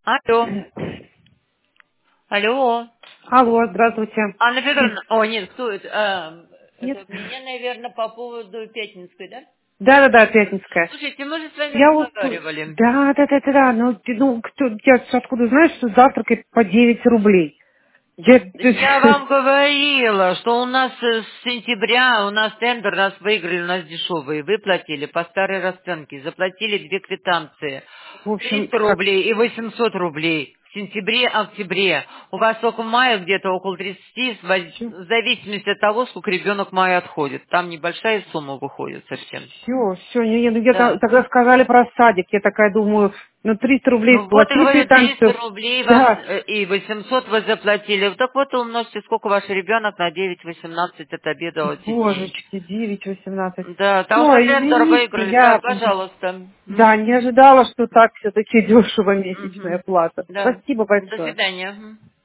Алло. Алло. Алло, здравствуйте. Анна Федоровна. О, нет, кто это? Нет? Это меня, наверное, по поводу Пятницкой, да? Да, Пятницкая. Слушайте, мы же с вами Я вот... разговаривали. Да. Ну, я откуда знаю, что завтракает по 9 рублей. Я вам говорила, что у нас с сентября, у нас тендер, нас выиграли, у нас дешевые. Вы платили по старой расценке, заплатили две квитанции. В общем, 300 рублей и 800 рублей. В сентябре-октябре. У вас только в мае где-то около 30, в зависимости от того, сколько ребенок в мае отходит. Там небольшая сумма выходит совсем. все, ну я Да. тогда сказали про садик. Я такая думаю, ну 300 рублей Ну вот, я плати говорю, 300 квитанцию. рублей вам Да, и 800 вы заплатили. Так вот, умножьте, сколько ваш ребенок на 9,18 отобедал эти дни. божечки, 9,18. Да, там Все, что тендер извините, выиграли. Да, я... пожалуйста. Да, не ожидала, что так все-таки дешево месячная Мгм. плата. Да. Спасибо До большое. свидания. Мгм.